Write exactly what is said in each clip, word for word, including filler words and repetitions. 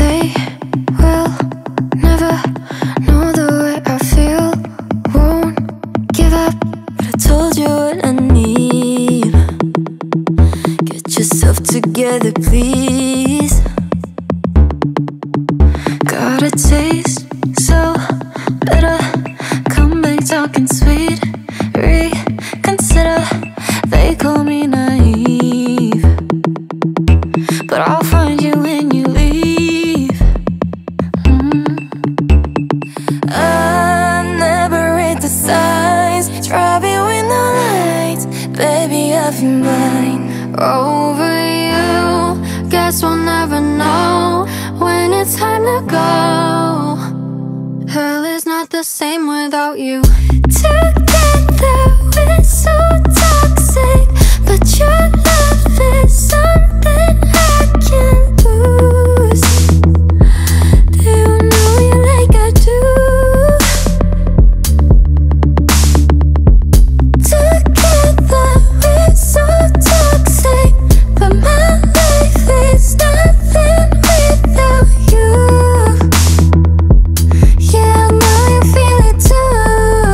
They will never know the way I feel. Won't give up, but I told you what I need. Get yourself together, please. Got a taste so bitter. Come back talking sweet. Reconsider. They call me naive, but I'll find you when you leave. mm. I never read the signs. Driving with no lights. Baby, I've been blind over you. Guess we'll never know when it's time to go. Hell is not the same without you. Together we're so toxic, but your love is something I can't lose. Do you know you like I do? Together we're so toxic, but my life is nothing without you. Yeah, I know you feel it too.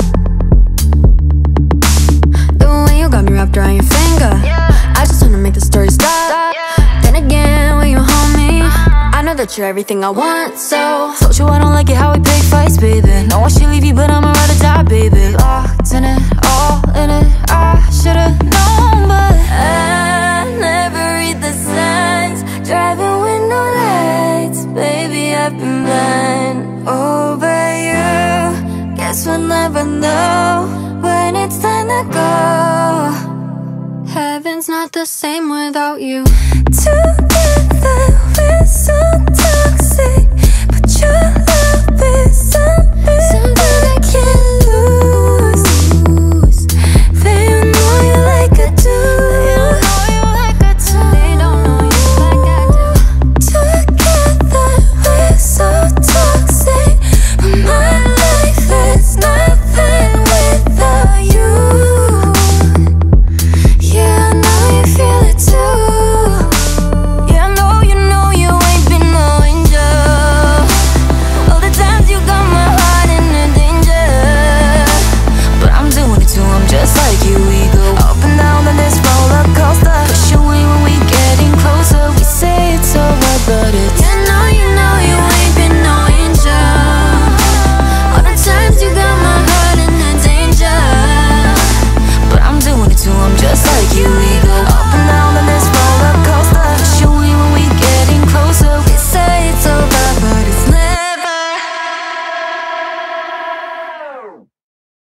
The way you got me wrapped around your finger, I just wanna make the story stop. Then again, when you hold me, I know that you're everything I want. So told you I don't like it how we pick fights, baby. No, I should leave you, but I'ma ride or die, baby. Locked in it, all in it. I should've known, but I never read the signs. Driving with no lights. Baby, I've been blind over you. Guess we'll never know when it's time to go. Heaven's not the same without you. Together we're so toxic, but you're